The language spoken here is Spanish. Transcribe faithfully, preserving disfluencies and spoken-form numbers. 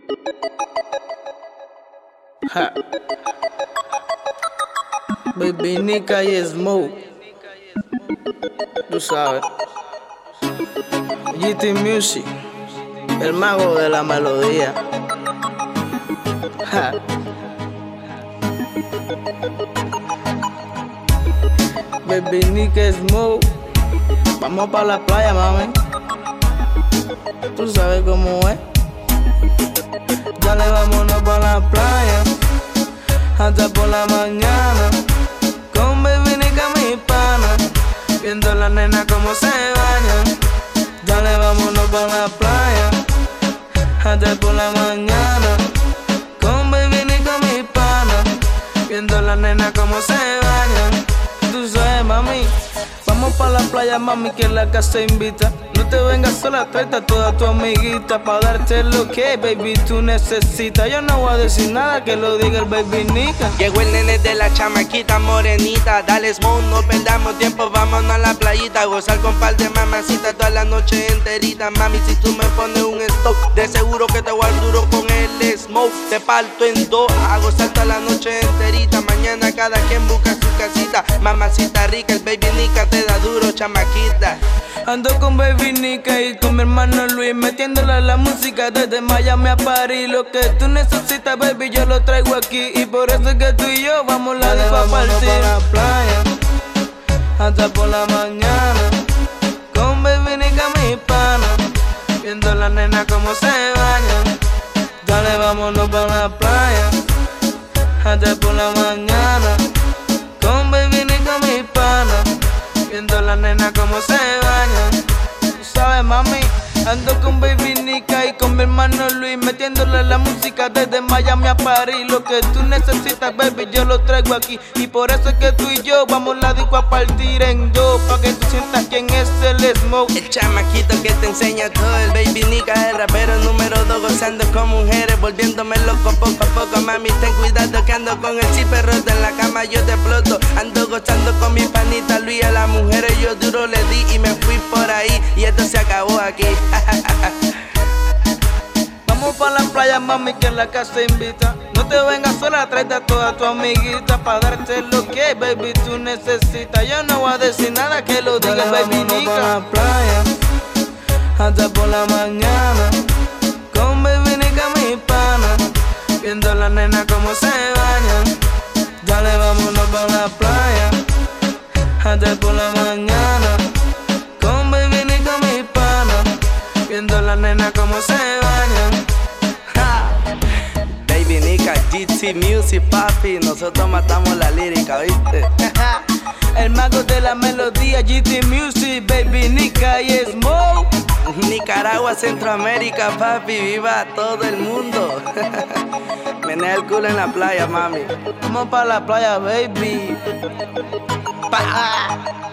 Ja. Baby Nika y Smoke, tú sabes. G T Music, el mago de la melodía. Ja. Baby Nika y Smoke, vamos pa' la playa, mami. Tú sabes cómo es. Dale, vámonos pa' la playa hasta por la mañana. Con Baby Nika, mi pana, viendo a las nenas como se bañan. Dale, vámonos pa' la playa hasta por la mañana. Con Baby Nika, mi pana, viendo a las nenas como se bañan. Tú sabes, mami, vamos pa' la playa, mami, que la casa invita. No te vengas sola, tráete a toda tu amiguita pa' darte lo que, baby, tú necesitas. Yo no voy a decir nada, que lo diga el Baby Nika. Llegó el nene de la chamaquita morenita. Dale Smoke, no perdamos tiempo, vámonos a la playita. Gozar con par de mamacitas toda la noche enterita. Mami, si tú me pones un stop, de seguro que te voy a dar duro con el Smoke. Te parto en dos, a gozar toda la noche enterita. Mañana cada quien busca su casita. Mamacita rica, el Baby Nika te da duro, chamaquita. Ando con Baby Nika y con mi hermano Luis, metiéndole a la música desde Miami a París. Lo que tú necesitas, baby, yo lo traigo aquí. Y por eso es que tú y yo vamos la disco a partir. Pa' la playa hasta por la mañana. Con Baby Nika, mi pana, viendo a las nenas como se bañan. Dale, vámonos pa' la playa hasta por la mañana. Con Baby Nika, mi pana, viendo a las nenas como se bañan. Tú sabes, mami, ando con Baby Nika y con mi hermano Luis, metiéndole la música desde Miami a París. Lo que tú necesitas, baby, yo lo traigo aquí. Y por eso es que tú y yo vamos la disco a partir en dos, pa' que tú sientas quién es el Smoke. El chamaquito que te enseña todo, el Baby Nika, el rapero número dos, gozando con mujeres, volviéndome loco poco a poco. Mami, ten cuidado que ando con el zipper roto, en la cama yo te exploto. Ando gozando con mi panita Luis, a las mujeres yo duro le di y me fui por ahí. Y esto se acabó aquí. Vamos pa' la playa, mami, que la casa invita. No te vengas sola, tráete a toda tu amiguita pa' darte lo que, baby, tú necesitas. Yo no voy a decir nada, que lo diga el Baby Nika. Pa' la playa hasta por la mañana. Con Baby Nika, mi pana, viendo a las nenas como se bañan. Dale, vámonos pa' la playa hasta por la mañana. Con Baby Nika, mi pana, viendo a las nenas como se bañan. Ja. Baby Nika, G T Music, papi, nosotros matamos la lírica, ¿viste? El mago de la melodía, G T Music, Baby Nika y Smoke. Nicaragua, Centroamérica, papi, viva todo el mundo. Menea el culo en la playa, mami. Vamos pa' la playa, baby. Pa.